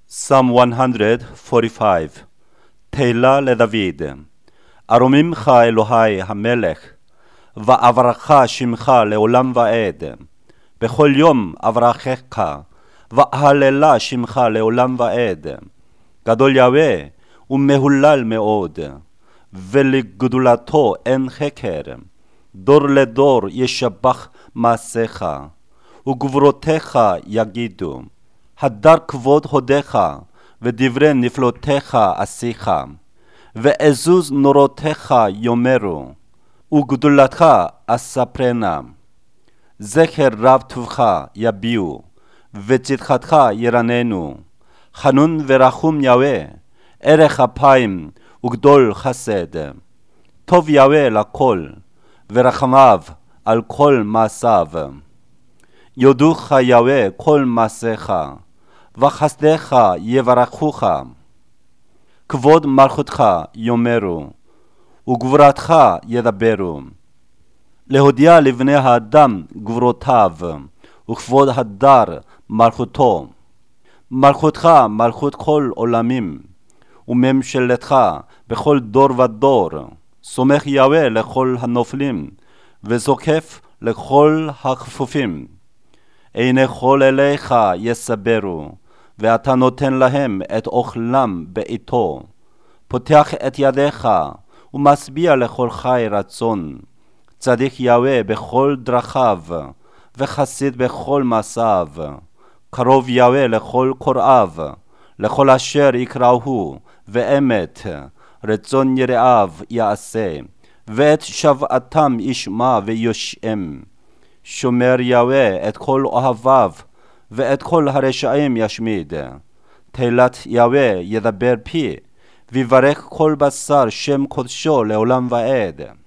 Psalm 145 תהילה לדוד. ארומימך אלוהי המלך, ואברך שמך לעולם ועד. בכל יום אברכך, ואהללה שמך לעולם ועד. גדול יהוה ומהולל מאוד, ולגדולתו אין חקר. דור לדור ישבח מעשיך, וגבורותיך יגידו. הדר כבוד הודיך, ודברי נפלותיך עשיך. ועזוז נורותיך יאמרו, וגדולתך אספרנה. זכר רב טובך יביעו, וצדקתך ירננו. חנון ורחום יהוה, ערך אפיים וגדול חסד. טוב יהוה לכל, ורחמיו על כל מעשיו. יודוך יהוה כל מעשיך, וחסדיך יברכוך. כבוד מלכותך יאמרו, וגבורתך ידברו. להודיע לבני האדם גבורותיו, וכבוד הדר מלכותו. מלכותך מלכות כל עולמים, וממשלתך בכל דור ודור. סומך יהוה לכל הנופלים, וזוקף לכל הכפופים. עיני כל אליך יסברו, ואתה נותן להם את אוכלם בעתו. פותח את ידיך, ומשביע לכל חי רצון. צדיק יהוה בכל דרכיו, וחסיד בכל מעשיו. קרוב יהוה לכל קוראיו, לכל אשר יקראוהו, ואמת, רצון יראיו יעשה, ואת שבעתם ישמע ויושעם. שומר יהוה את כל אוהביו, ואת כל הרשעים ישמיד. תהילת יהוה ידבר פי, ויברך כל בשר שם קודשו לעולם ועד.